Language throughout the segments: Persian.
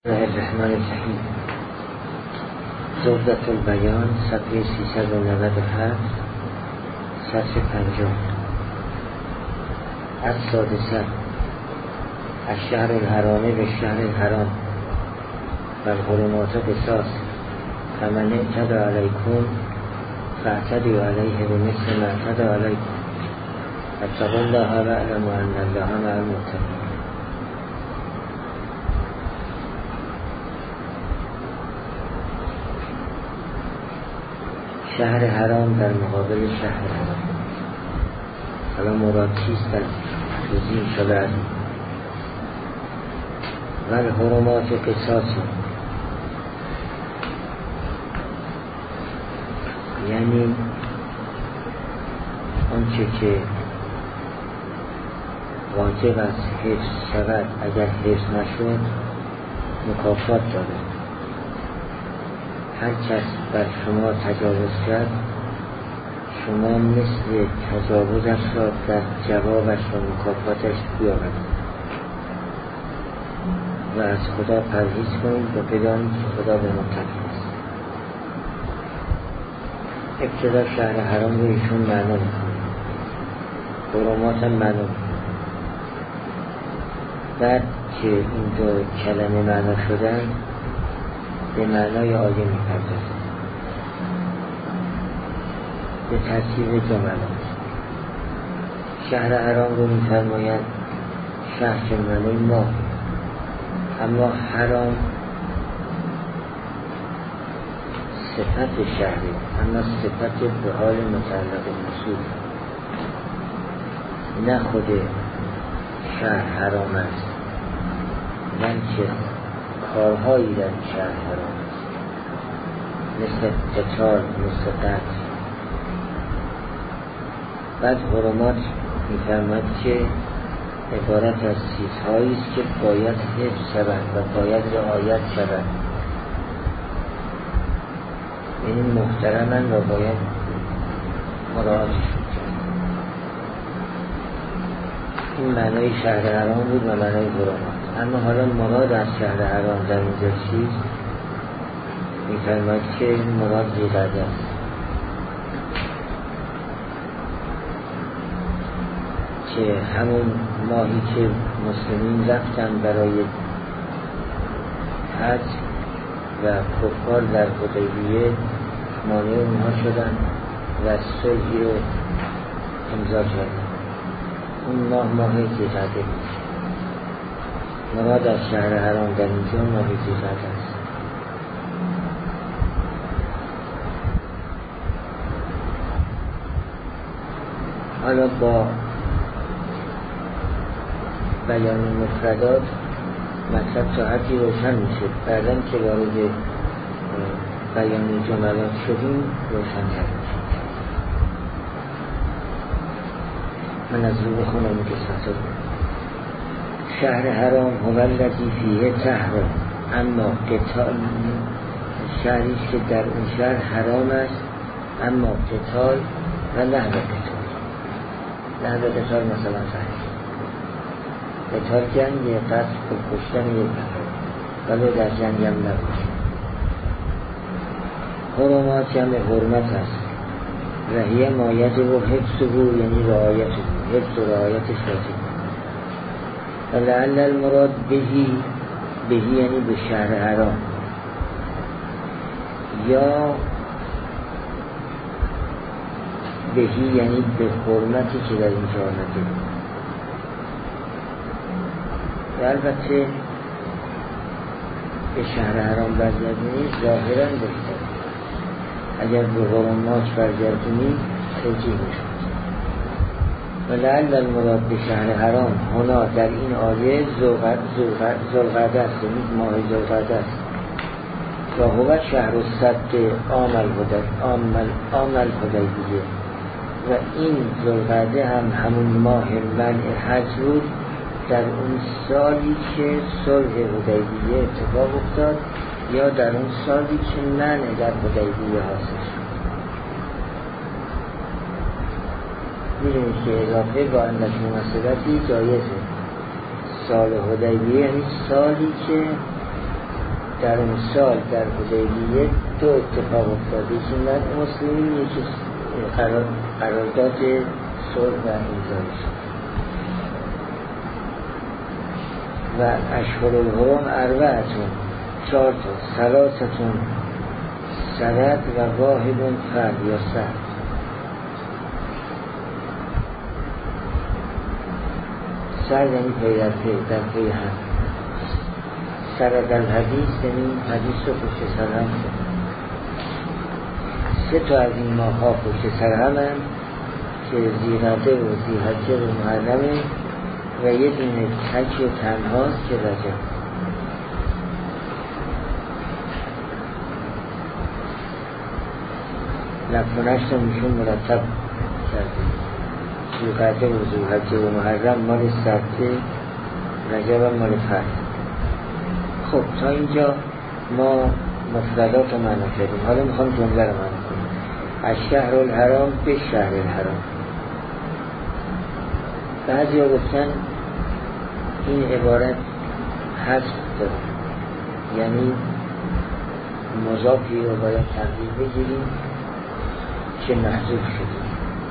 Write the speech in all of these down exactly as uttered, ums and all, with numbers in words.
بسم الله الرحمن الرحیم. زهدة البیان صفحه سیصد و نود و هفت سطر پنجم. از سادسه از شهر الحرام به شهر الحرام و الحرمات قصاص فمن اعتدى علیکم فاعتدوا علیه بمثل ما اعتدى علیکم واتقوا الله واعلموا ان الله مع المتقین. شهر حرام در مقابل شهر حرام. حالا مراد چیست در توضیح شده؟ و الحرمات قصاص، یعنی آنچه که واجب است حفظ شود اگر حفظ نشد مکافات دارد. هر کس بر شما تجاوز کرد شما مثل تجاوزش را در جوابش و مکافاتش بیاورید و از خدا پرهیز کنید و بدانید که خدا به متقی است. ابتدا شهر حرام رو ایشون معنا میکنه، حرمات هم معنا میکنه. بعد که این دو کلمه معنا شدن به معنای آیه می‌پردازد به ترتیب جملات. شهر حرام رو می‌فرماید شهر که معنای ماه، اما حرام صفت شهری، اما صفت به حال متعلق مسئول، نه خود شهر حرام است بلکه کارهایی در شهر حرام است، مثل قتال، مثل قتل. بعد حرمات می‌فرماید که عبارت از چیزهایی است که باید حفظ شود و باید رعایت شود، یعنی محترماً و باید مراعات شد. این معنای شهر حرام بود و معنای حرمات. اما حالا مراد از شهر حرام در اینجا چیست؟ می‌فرماید که مراد ذوالقعده است، که همون ماهی که مسلمین رفتن برای حج و کفار در حدیبیه مانع اونها شدن و صلحی رو امضا کردن. اون ماه ماه ذوالقعده بود. مراد از شهر حرام در اینجا ماه ذوالقعده است. حالا با بیان مفردات مطلب تا حدی روشن میشه. بعداً که وارد بیان جملات شدیم روشن میشه. من از رو بخونم که سطر شهر حرام هو الذی فیه تحرم، اما قتال شهری که در اون شهر حرام است اما قتال و نحو قتال. نحو قتال مثلا صحیح قتال جنگ، قتل کشتن یک نفر ولی در جنگ هم نباشه. حرمات جمع حرمت است و هی ما یجب حفظه، یعنی رعایت حفظ و رعایتش لازم. و لعل المراد بهی، بهی یعنی به شهر حرام، یا بهی یعنی به حرمتی که در اینجا آمده. و البته به شهر حرام برگردونی ظاهرا بهتر، اگر به حرمات برگردونی توجیه میشود. و لعل المراد به شهر حرام هنا در این آیه ذوالقعده است، یعنی ماه ذوالقعده است. و هو شهر الصد عام الحدیبیه، و این ذوالقعده هم همون ماه منع حج بود در اون سالی که صلح حدیبیه اتفاق افتاد، یا در اون سالی که منع در حدیبیه حاصل شد. می‌دونید که اضافه با اندک مناسبتی جایزه. سال حدیبیه یعنی سالی که در اون سال در حدیبیه دو اتفاق افتاده که من مسلمین یکی قرار قرارداد صلح و امضای شد و اشهر الحرم اربعتون چهار تا ثلاثتون سرد و واحد فرد یا سرد. سرد یعنی پی در پی در پی هم. سرد الحدیث یعنی حدیث رو پشت سر هم شد. سه تا از این ماه ها پشت سر هم هم که ذی‌قعده و ذی‌حجه و محرمه و یه دونه تک و تنهاست که رجب. نکنش رو میشون مرتب کرده. ذی‌قعده و ذی‌حجه و محرم مال سبته، رجب هم مال فرد. خب تا اینجا ما مفردات رو معنا کردیم. حالا میخوام جمله رو معنا کنیم. از شهر الحرام به شهر الحرام. بعضی ها گفتن این عبارت حذف داره، یعنی مضافی رو باید تغییر بگیریم که محذوف شده.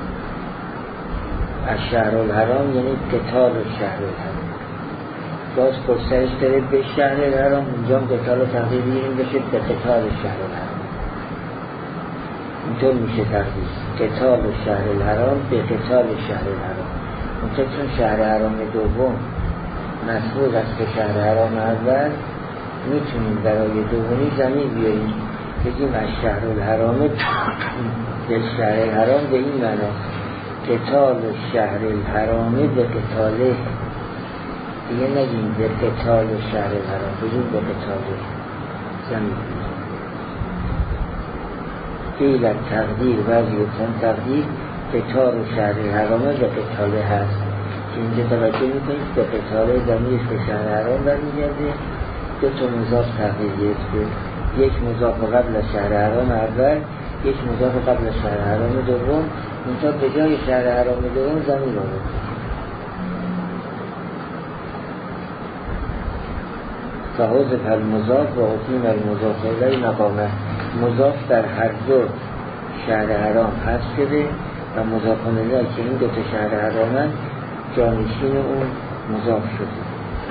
از شهر الحرام یعنی قتال شهر الحرام. باز پرسرش داره به شهر الحرام، اینجا هم قتال رو تغییر بگیریم بشه به قتال شهر الحرام. اینطور میشه تغییر قتال شهر الحرام به قتال شهر الحرام. اونطور چون شهر حرام دوم مسئول است به شهر حرام اول، میتونیم برای دومی زمین بیاریم بگیم از شهر الحرام به شهر الحرام به این معنا قتال شهر الحرام به قتاله. دیگه نگیم به قتال شهر الحرام، بگیم به قتاله زمین. قیل تقدیر بعضی گفتن تقدیر قتال شهر الحرام به قتاله هست که اینجا توجه میکنید به قتاله زمینش به شهر الحرام برمیگرده. دو تا مضاف تغییر گرفته، یک مضاف قبل از شهر الحرام اول، یک مضاف قبل از شهر الحرام دوم. منتها به جای شهر الحرام دوم زمین آورد. فحذف المضاف و اقیم المضاف الیه مقامه. مضاف در هر دو شهر حرام حذف شده و مضاف الیه که این دو تا شهر حرامن جانشین اون مضاف شده.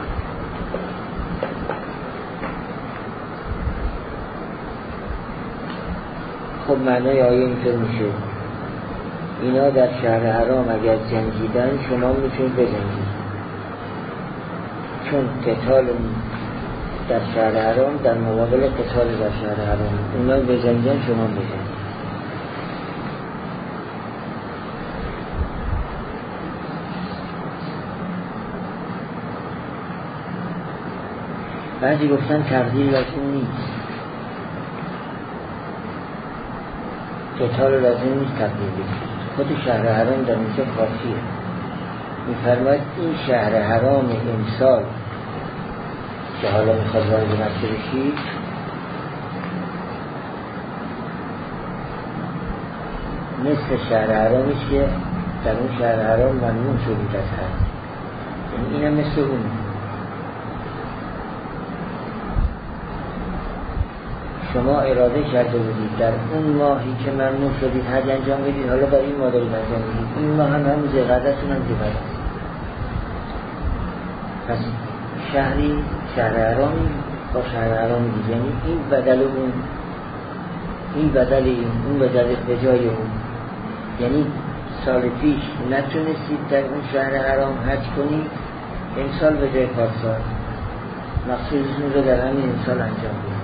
خب معنای آیه اینطور میشه اینا در شهر حرام اگر جنگیدن شما میتونید بجنگید، چون قتال در شهر حرام در مقابل قتال در شهر حرام، اونا بجنگن شما بجنگید. بعضی گفتن تقدیر لازم نیست، قتال لازم نیست تقدیر بگید، خود شهر حرام در اینجا کافیه. میفرماید این شهر حرام امسال که حالا میخواد وارد مکه بشید مثل شهر حرامی که در اون شهر حرام ممنوع شدید از حج، یعنی این هم مثل اون. شما اراده کرده بودید در اون ماهی که ممنوع شدید حج انجام بدید، حالا با این مادری انجام بدید، این ماه هم همون ذی‌قعده‌تون هم ذی‌قعده. پس شهری شهر حرامی با شهر حرامی دیگه، یعنی این بدل اون، این بدل این، اون بدل به جای اون. یعنی سال پیش نتونستید در اون شهر حرام حج کنید، امسال به جای پارسال مقصودتون رو در همین امسال انجام بدید.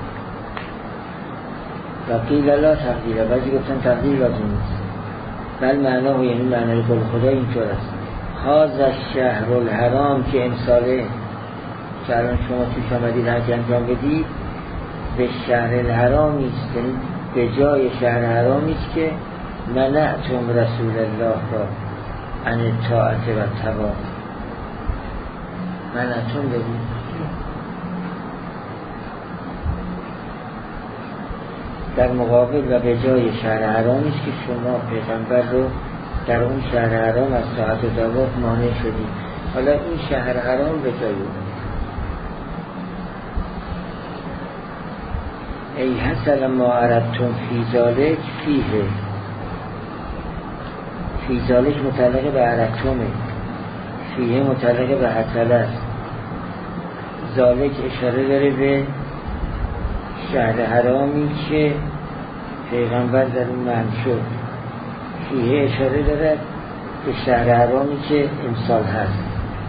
و قیل لا تقدیر، بعضی گفتن تقدیر لازم نیست، بل معناه یعنی معنای قول خدا اینطور است. هذا الشهر الحرام که امساله که الان شما توش آمدید حج انجام بدید به شهر الحرامی است، یعنی به جای شهر حرامی است که منعتم رسول الله را عن الطاعت و تبع. منعتم بدید در مقابل و به جای شهر حرامی است که شما پیغمبر رو در اون شهر حرام از طاعت و طاعت مانع شدید. حالا این شهر حرام به جای اون ای حسل ما اردتم فی ذالک فیه، فی ذالک متعلق به اردتمه، فیه متعلق به حسل است. ذالک اشاره داره به شهر حرامی که پیغمبر در اون منع شد. فیه اشاره داره به شهر حرامی که امسال هست.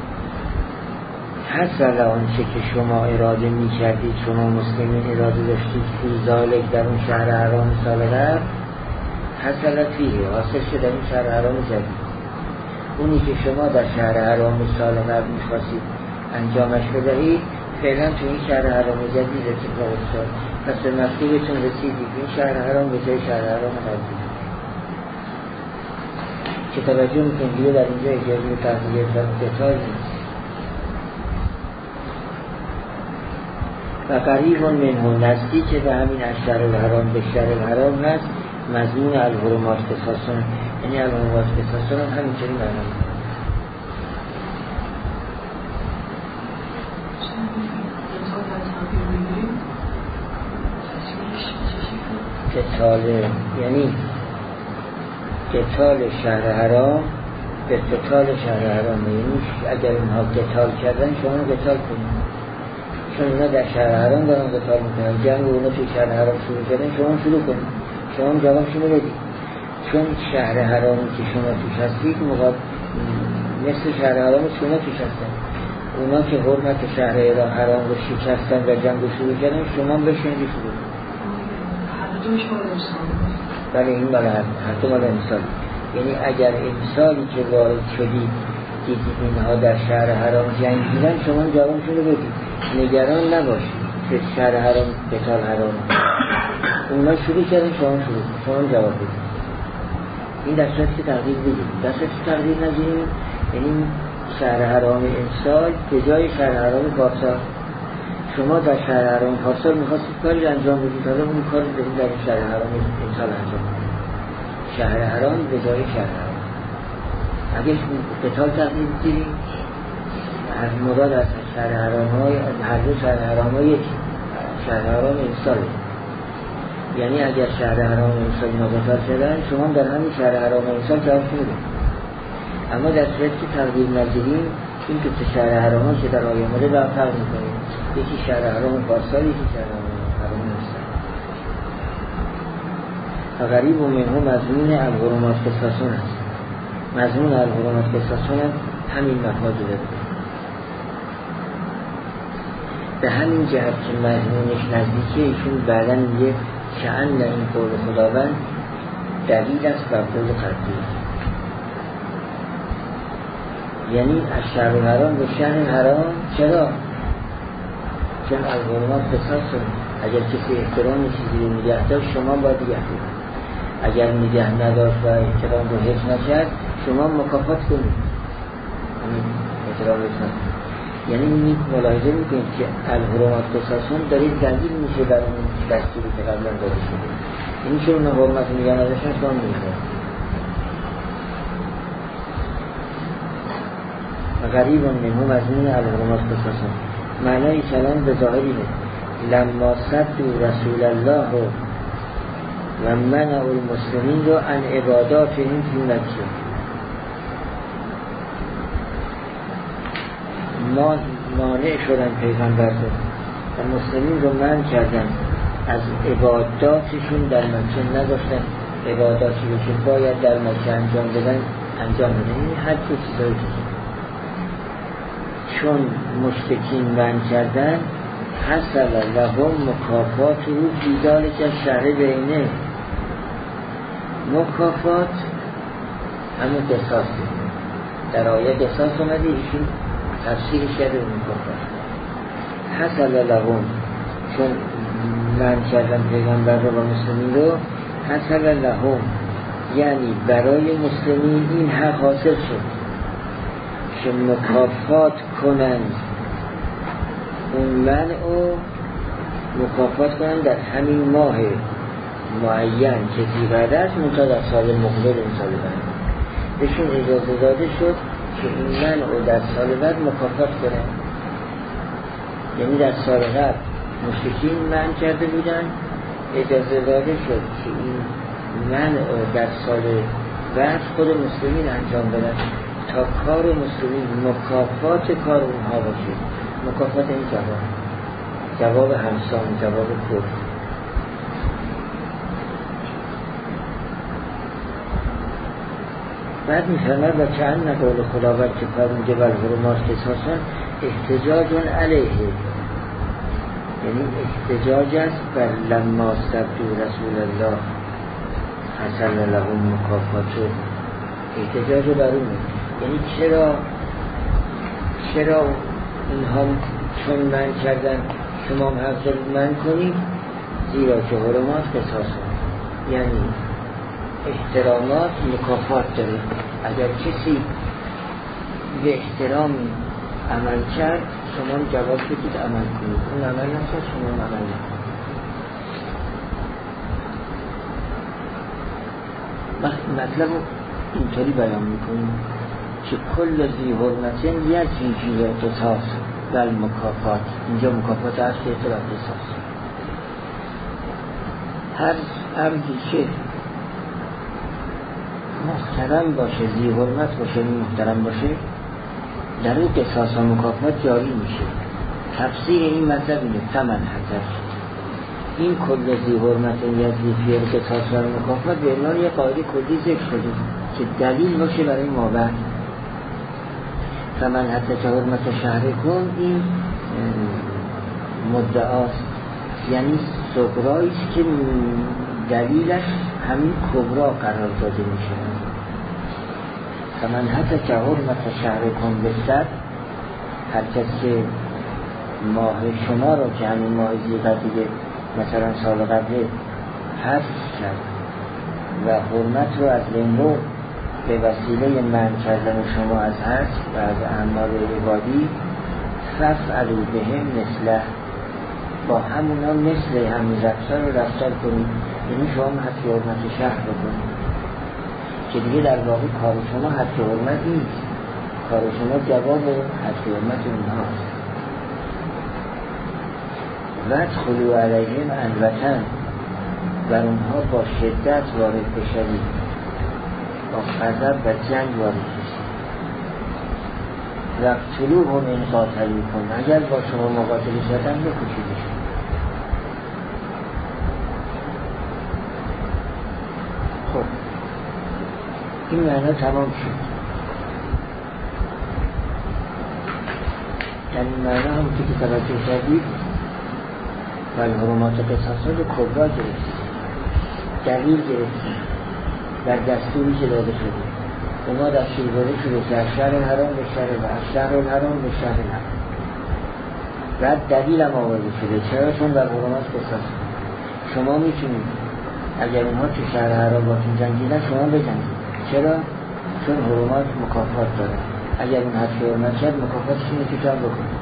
حسل آنچه که شما اراده می کردید، شما مسلمین اراده داشتید فی ذالک در اون شهر حرام سال قبل، حسل فیه حاصل شد در اون شهر حرام جدید. اونی که شما در شهر حرام سال قبل می خواستید انجامش بدهید فعلا تو این شهر حرام جدید اتفاق افتاد، پس به مطلوبتون رسیدید. این شهر حرام به جای شهر حرام قبلی که توجه میکنید در اینجا اجازه تحضیل دتال نیست. و قریب منه نزدیک به همین اشهر الحرام به شهر الحرام هست مضمون الحرمات قصاصون، یعنی الحرمات قصاصون هم همینجوری معنی میکنه. قتال یعنی قتال شهر حرام به قتال شهر حرام، یعنی اگر اونها قتال کردن شما قتال کنید، چون اونا در شهر حرام دارن قتال میکنن، جنگ اونا توی شهر حرام شروع کردن شما شروع کنید، شما جوابشون رو بدید. چون شهر حرامی که شما توش هستید مقاب... مثل شهر حرام شما توش هستن، اونا که حرمت شهر حرام رو شکستن و جنگ رو شروع کردن شما بشنید شروع کنید. بله این بله هر دو مال امسال، یعنی اگر امسالی که وارد شدید دیدید اینها در شهر حرام جنگیدن شما جوابشون رو بدید، نگران نباشید که شهر حرام قتال حرام اونا شروع کردن شما شروع شما جواب بدید. این در صورتی که تغییر بدید، در صورتی که تغییر نگیریم یعنی شهر حرام امسال به جای شهر حرام پارسال، شما در شهر حرام پارسال میخواستید کاری انجام بدید، حالا اون کار رو بدید در شهر حرام امسال انجام بدید. شهر حرام به جای شهر حرام اگه قتال تغییر بدید از مراد از شهر حرام های هر دو شهر حرام های یکی شهر حرام امساله، یعنی اگر شهر حرام امسال ناقتال شدن شما در همین شهر حرام امسال جواب بدید. اما در صورتی که تغییر نگیریم این که شهر حرام ها که در آیه مورد را فرق میکنیم، یکی شهر حرام پارسال یکی شهر حرام امسال. و غریب و منه مضمون الحرمات قصاصون است. مضمون الحرمات قصاصون همین مفاده داره، به همین جهت که مضمونش نزدیکه ایشون بعدا میگه که ان این قول خداوند دلیل است بر قول قبلی، یعنی از شهر حرام به شهر حرام. چرا؟ چون الحرمات قصاص، اگر کسی احترام چیزی رو نگه داشت شما باید نگه دارید، اگر نگه نداشت و احترام رو حفظ نکرد شما مکافات کنید احترام حفظ نکنید. یعنی این ملاحظه میکنید که الحرمات قصاصون دارید دلیل میشه در اون دستوری که قبلا داده شده، این چون اون حرمت نگه نداشتن شما میشه. و غریب منه مضمون الحرمات قصاصون معنای کلام به ظاهری نه، لما صدوا رسول الله و منع المسلمین رو عن عبادات این فی مکه، ما مانع شدن پیغمبر رو و مسلمین رو منع کردن از عباداتشون در مکه، نداشتن عباداتی رو که باید در مکه انجام بدن انجام بدن. این هر دو چیزایی که چون مشرکین منع کردن حصل لهم مکافات رو فی ذالک الشهر بینه، مکافات همون قصاص در آیه قصاص اومده، ایشون تفسیر شده مکافات. حصل لهم چون منع کردن پیغمبر رو و مسلمین رو، حصل لهم یعنی برای مسلمین این حق حاصل شد که مکافات کنند اون منع و مکافات کنند در همین ماه معین که دیگرده است منتها در سال مقبل این سال بعد بهشون اجازه داده شد که این منع رو در سال بعد مکافات کنند. یعنی در سال قبل مشرکین منع کرده بودن اجازه داده شد که این منع در سال بعد خود مسلمین انجام بدن تا کار مسلمین مکافات کار اونها باشه. مکافات این جواب جواب همسان، جواب کفر. بعد میفرماید و چند نقول خداوند که فرمون جبل حرمات قصاصا احتجاج علیه، یعنی احتجاج است بر لما استبدو رسول الله حسن لهم مکافاتو، احتجاج بر اونه. یعنی چرا چرا اینها چون من کردن شما هم حق دارید من کنید؟ زیرا که حرمات قصاص هست، یعنی احترامات مکافات داره. اگر کسی به احترامی عمل کرد شما جواب بدید عمل کنید، اون عمل نکرد شما عمل نکنید. مطلب رو اینطوری بیان میکنیم که کل ذی حرمتین یجزی فی القصاص و المکافات. اینجا مکافات هست که احترام قصاص. هر عمدی که محترم باشه، ذی حرمت باشه، محترم باشه، در اون قصاص و مکافات جاری میشه. تفسیر این مطلب اینه ثمن حذف این کل ذی حرمت یجزی فی القصاص و المکافات به عنوان یه قاعده کلی ذکر شده که دلیل باشه برای ما بعد. ثمن حذف حرمت شهرکم این مدعاست، یعنی صغراییست که دلیلش همین کبرا قرار داده میشه. ثمن حذف حرمت شهرکم بسد، هر کس که ماه شما رو که همین ماه ذی‌قعده دیگه مثلا سال قبل حذف کرد و حرمت رو از لنو به وسیله منع کردن شما از حذف و از اعمال عبادی فافعلوا بهم مثله، با همونا مثل همین رفتار رو رفتار کنید. یعنی شما حذف حرمت شهر بکنید که دیگه در واقع کار شما حذف حرمت نیست، کار شما جواب حذف حرمت اونهاست. و ادخلوا علیهم الوطن، بر اونها با شدت وارد بشوید، با غضب و جنگ وارد بشوید. و اقتلوهم ان قاتلوکم، اگر با شما مقاتله شدن بکشیدشون. خب این معنا تمام شد. در این معنا هم که توجه شدید و حرمات قصاص رو کبرا گرفتیم، دلیل گرفتیم در دستوری که داده شده. و ما دستور داده شده که از شهر حرام به شهر و از شهر الحرام به شهر حرام. بعد دلیل هم آورده شده چرا؟ چون در حرمات قصاص شما میتونید اگر اونها تو شهر حرام باتون جنگیدن شما بجنگید. چرا؟ چون حرمات مکافات داره. اگر اون حد حرمت شد مکافاتشون رو تو بکنید.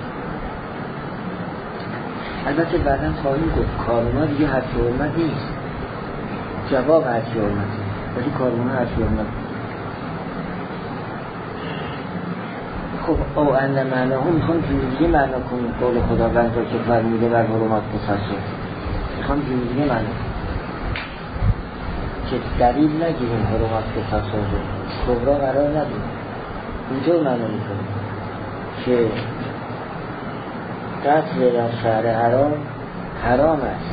البته بعداً خواهیم گفت کار ما دیگه حد حرمت نیست، جواب حد حرمت، ولی کار ما حد حرمت. خب او ان معنا هم میخوام جوری معنا کنیم قول خداوند را که فرموده بر حرمات قصاص شد. میخوام جوری معنا که دلیل نگیریم حرمات قصاص شد، کبرا قرار ندیم. اینجا معنا میکنیم که قتل در شهر حرام حرام است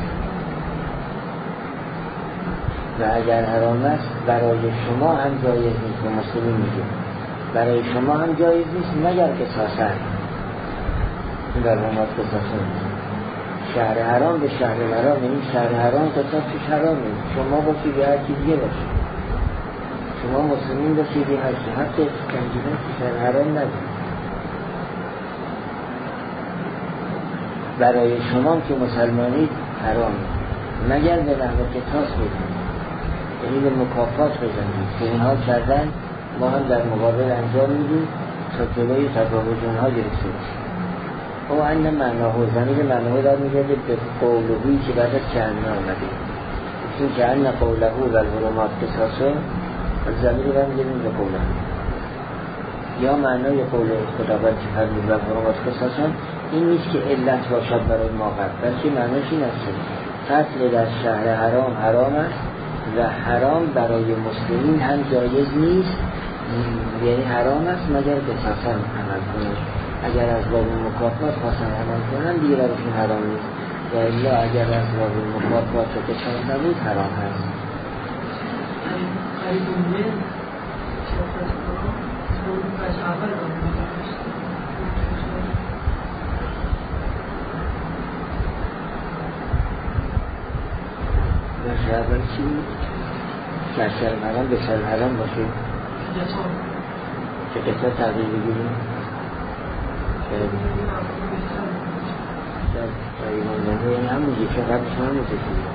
و اگر حرام است برای شما هم جایز نیست. و مسلمین میگه برای شما هم جایز نیست مگر قصاص هست. این در حرمات قصاص نیست. شهر حرام به شهر حرام، این شهر حرام قصاص توش حرام نیست. شما باشید یا هر کی دیگه باشید، شما مسلمین باشید یا هر کی، حتی جنگیدن که شهر حرام ندید. برای شما که مسلمانید حرام مگر به نحو قصاص بزنید، یعنی به مکافات بزنید که اینها کردن ما هم در مقابل انجام میدیم تا جلوی تجاوز اونها گرفته بشه. او ان معناه زمین معناه دار میگرده به قولهوی که بعد از چند آمده چون که ان قولهو و الحرمات قصاصه زمین رو میگردیم به قوله، یا معنای قول خداوند که فرمود و الحرمات قصاصه این نیست که علت باشد برای ما قرد، بلکه معناش این است قتل در شهر حرام حرام است و حرام برای مسلمین هم جایز نیست، یعنی حرام است مگر به قسم عمل کنند. اگر از باب مکافات قسم عمل کنند دیگه برایشون حرام نیست، و الا اگر از باب مکافات و قسم نبود حرام هست. بشه اول چی؟ که سر حرام به سر حرام باشه که قصه تغییر بگیریم در ایمان منه یعنی همون یکی قبلش هم نتشید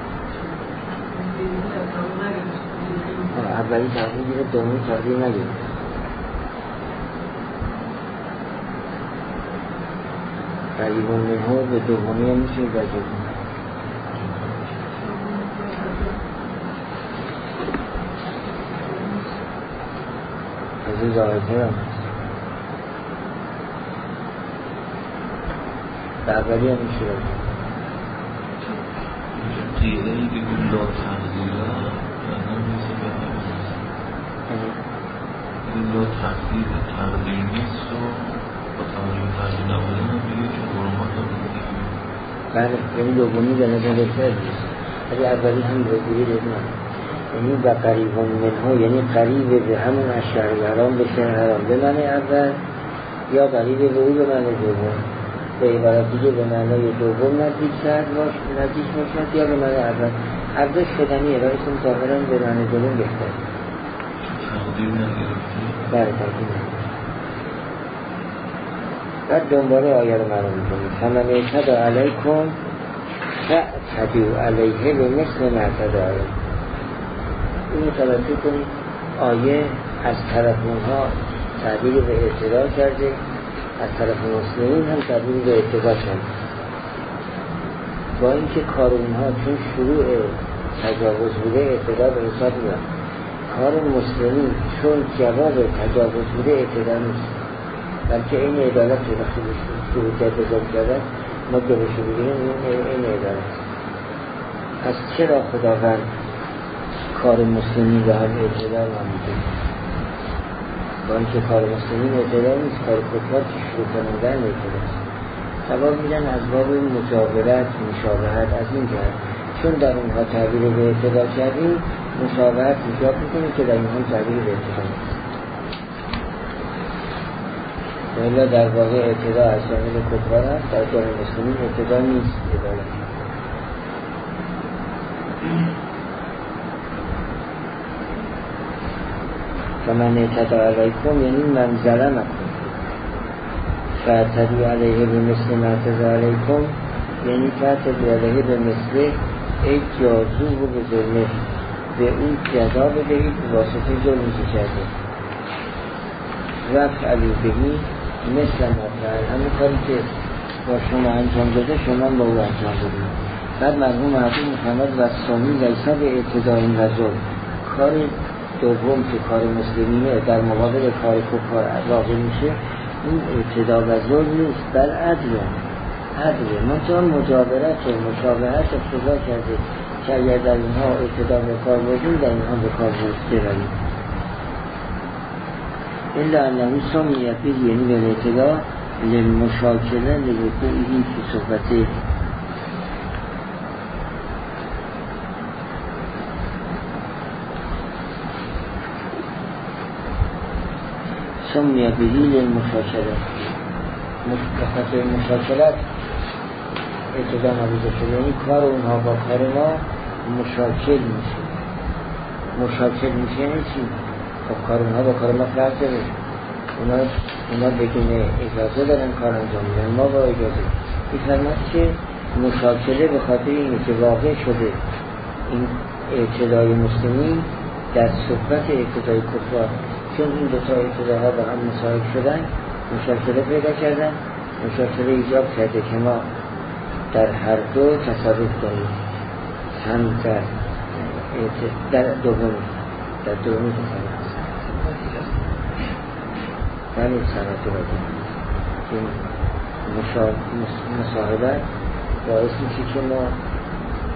اولی تغییر گیره دومی تغییر نگیره. در ایمان منه به دومی هم میشه بجید از این ظاهرتر هم هست. در اولی هم میشه قیله ای بگیم لا تقدیره یعنی میشه به همین این لا تقدیر تقدیر نیست و با تقدیر تقدیر نبوده هم بگیم که حرمات هم بگیم. بله یعنی دومی به نظر بهتر نیست، ولی اولی هم بگیری دیدن یعنی با قریبون منها یعنی قریب به همون از شهر حرام به شهر حرام به معنی اول یا قریب به او به معنی دوم، به عبارت دیگه به معنی دوم نزدیک شد باش نزدیک باشد یا به معنی اول. ارزش شدنی ارائهتون ظاهرا به معنی دوم بهتر. تقدیر نگرفتی؟ بله تقدیر نگرفتی. بعد دنباله آیه رو معلوم میکنید فمن اعتدی علیکم فاعتدوا علیه بمثل ما اعتدی علیکم. اینو توجه کنید آیه از طرف اونها تعبیر به اعتدا کرده، از طرف مسلمین هم تعبیر به اعتدا کرده، با اینکه کار اونها چون شروع تجاوز بوده اعتدا به حساب میاد، کار مسلمین چون جواب تجاوز بوده اعتدا نیست، بلکه این عدالت رو وقتی شروع تجاوز کردن ما جلوشو بگیریم این عدالت. پس چرا خداوند کار مسلمین رو هم اعتدار هم میده؟ با اینکه کار مسلمین اعتدار نیست، کار کفار که شروع کنندن اعتدار است. سواب میدن از باب مجاورت مشابهت از این جهت چون در اونها تعبیر به اعتدار کردیم مشابهت ایجاب میکنه که در اینها تعبیر به اعتدار نیست. ولی در واقع اعتدار از جانب کفار هست، در جانب مسلمین اعتدار نیست. عدالت فمن اعتدی علیکم یعنی من ظلمکم فاعتدوا علیه بمثل ما اعتدی علیکم یعنی فاعتدوا علیه بمثل ای جازو و به ظلمه به اون جزا بدهید به واسطه ظلمی که کرده وفعلوا بهی مثل ما فعل همون کاری که با شما انجام داده شما با او انجام دادید. بعد مرحوم محمود محمد و سامی لیسا به اعتدای و ظلم کار دوم که کار مسلمینه در مقابل کار کفار واقع میشه این اعتدا و ظلم نیست بل عدل عدل منطقه مجاورت و مشابهت اقتضا کرده که اگر در اینها اعتدا به کار بودیم در اینها به کار بوده رویم الا انهی سمیت به یعنی به اعتدا للمشاکله لوقوعی که صحبته سمیه بهی للمشاکله مختصر مشاکلت اعتدا نبوده شده یعنی کار اونها با کار ما مشاکل میشه. مشاکل میشه یعنی چی؟ خب کار اونها با کار ما فرق داره، اونا اونا بگونه اجازه دارن کار انجام میدن ما با اجازه این فرمت که مشاکله به خاطر اینه که واقع شده این اعتدای مسلمین در صحبت اعتدای کفار چون این دوتا اعتداها با هم مساوی شدن مشاکله پیدا کردن مشاکله ایجاب کرده که ما در هر دو تصرف کنیم هم در در دومی در دومی تصرف ولی صنعت را این مصاحبت باعث میشه که ما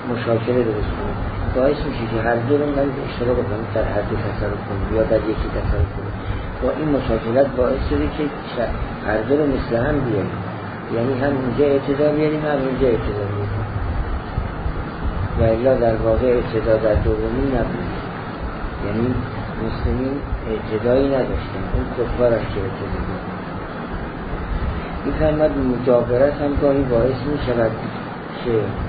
مشاکله درست کنیم، باعث میشه که هر دو رو من اشتراک کنیم در هر دو تصرف کنیم یا در یکی تصرف کنیم. با این مشاکلات باعث شده که هر دو رو مثل هم بیاریم، یعنی هم اینجا اعتدا بیاریم هم اینجا اعتدا بیاریم، و الا در واقع اعتدا در دومی نبود. یعنی مسلمین اعتدایی نداشتن، اون کفارش که اعتدا بیاریم. این فرمد مجاورت هم گاهی باعث می شود که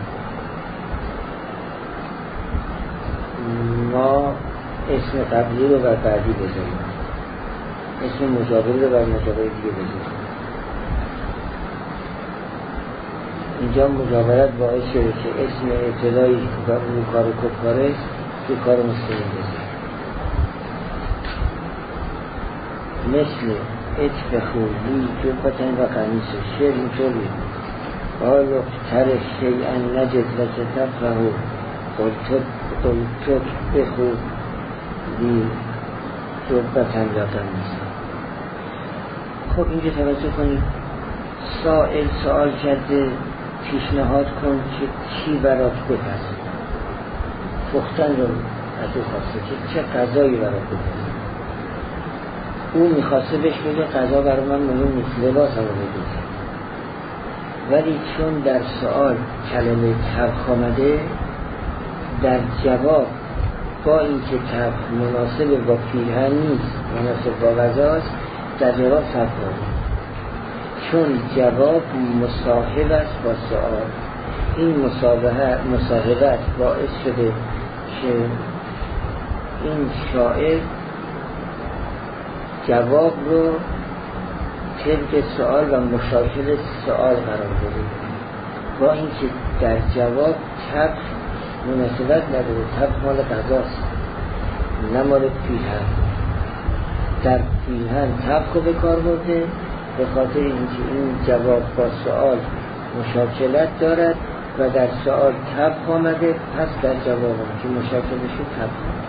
ما اسم قبلی رو بر بعدی بذاریم، اسم مجاوری رو بر مجاوری دیگه بذاریم. اینجا مجاورت باعث شده که اسم اعتدایی رو کار کفاره رو کار مسلمین بذاریم. مثل اتف خوبی جبتن و قمیس و شعر اینطوری آلوک ترش شیئن نجد و کتب فهو قلتک بخود دی جبتن و قمیس. خب اینجا توجه کنید، سائل سوال کرده پیشنهاد کن که چی برات بپسه، پختن رو از او خواسته که چه غذایی برات بپسه. او میخواسته بهش بگه غذا برای من مهم نیست، لباس هم رو بگه، ولی چون در سوال کلمه تبخ آمده، در جواب با اینکه تبخ مناسب با پیرهن نیست، مناسب با غذاست، در جواب تبخ آمده. چون جواب مصاحب است با سوال، این مصاحبت باعث شده که این شاعر جواب رو طبق سوال و مشاکل سوال قرار بده، با اینکه در جواب تبخ مناسبت نداره، تبخ مال غذاست نه مال پیرهن. در پیرهن تبخ رو به کار برده به خاطر اینکه این جواب با سوال مشاکلت دارد و در سوال تبخ آمده، پس در جواب که مشاکلشو تبخ آمده.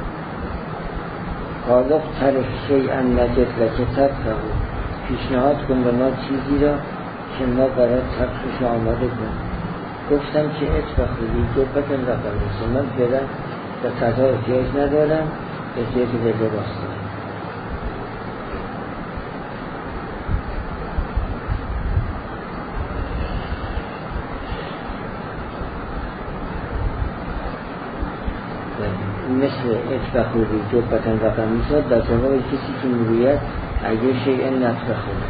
قالق ترک شیئن نجد و کتب فهو، پیشنهاد کن به ما چیزی را که ما برای تبخش آماده کن. گفتم که ات بخوری دو بکن رقم نیست، من فعلا به قضا احتیاج ندارم، احتیاج به لباس دارم. مثل اتبخوری جبتن و قمیصات در جواب کسی که میگوید اگه شیئن نتبخوری.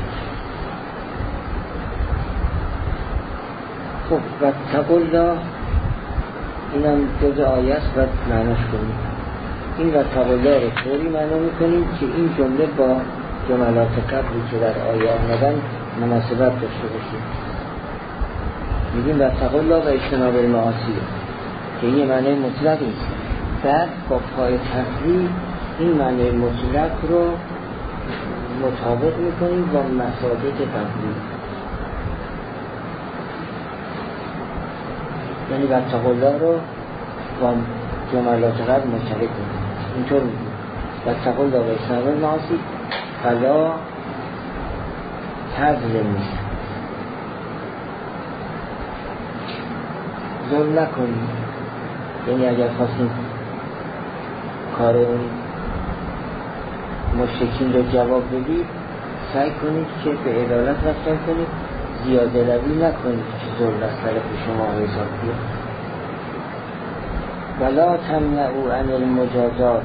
خب و تقلا اینم جز آیه است و معناش کنیم. این و تقلا رو طوری معنا میکنیم که این جمله با جملات قبلی که در آیه آمدن مناسبت داشته باشیم. میگیم و تقلا و اجتناب المعاصی که این معنی مطلق نیست، بعد با پای تفریح این معنی مطلق رو مطابق میکنیم با مسادک تفریح، یعنی واتقوا الله رو با جملات قبل مشترک میکنیم. اینطور میگیم واتقوا الله و اجتناب المعاصی فلا تظلموا، ظلم نکنیم. یعنی اگر خواستیم کار اون مشرکین رو جواب بدید، سعی کنید که به عدالت رفتار کنید، زیاده روی نکنید که ظلم از طرف شما حساب بیاد. ولا تمنعوا عن المجازات،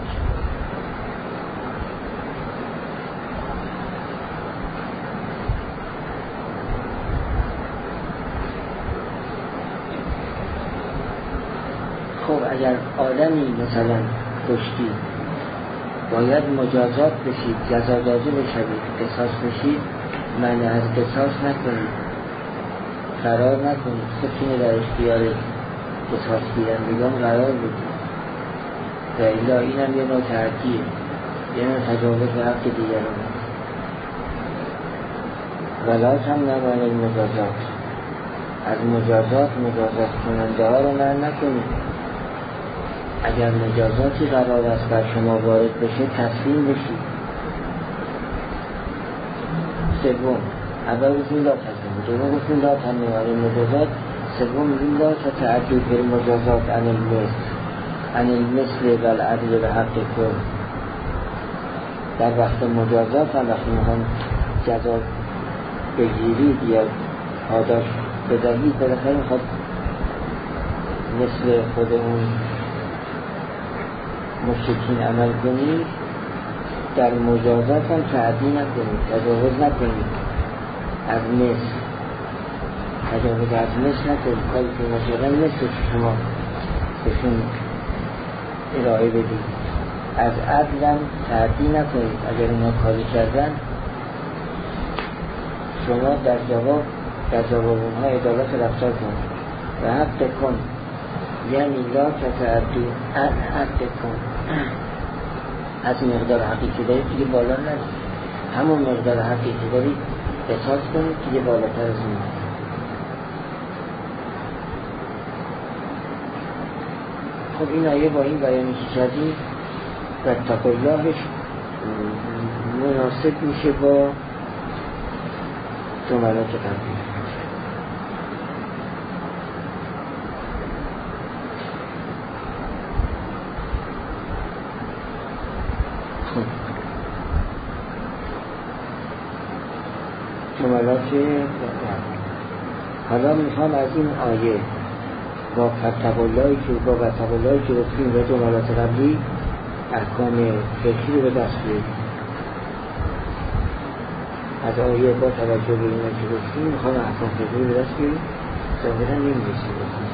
خب اگر آدمی مثلا کشتی باید مجازات بشید، جزا داده بشید، قصاص بشید، معنی از قصاص نکنید، قرار نکنید، سکینه در اختیار قصاص گیرندگان قرار بدید و الا این هم یه نوع ترکیه، یه نوع تجاوز به حق دیگران. ولا تمنعوا المجازات، از مجازات مجازات کننده ها رو منع نکنید. اگر مجازاتی قرار است بر شما وارد بشه تسلیم بشید. سوم اول گفتیم لا تسلیم، دوم گفتیم لا تمنعوا المجازات، سوم میگیم لا تتعدد بالمجازات عن المثل عن المثل و العدل به حق کن. در وقت مجازات هم وقتی میخوان جزا بگیرید یا پاداش بدهید بالاخره میخواد مثل خود اون مشرکین عمل کنید، در مجازات هم تعدی نکنید، تجاوز نکنید از مثل، تجاوز از مثل نکنید. کاری که مثلا مثل شما بهشون ارائه بدید. از عدلم تعدی نکنید. اگر اونا کاری کردن شما در جواب در جواب اونها عدالت رفتار کنید. و حق کن یعنی لا تتعدی ان حق کن، از مقدار حقیقی دارید دیگه بالا نرید، همون مقدار حقیقی دارید احساس کنید دیگه بالاتر از اون. خب این آیه با این بیانی که کردیم و تقلالش مناسب میشه با جملات قبلی. جملات حالا میخوام از این آیه با فتقلایی که با فتقلایی که گفتیم و جملات قبلی احکام فقهی رو به دست بیاریم. از آیه با توجه به اینا که گفتیم میخوام احکام فقهی رو به دست بیاریم. ظاهرا نمی‌رسیم.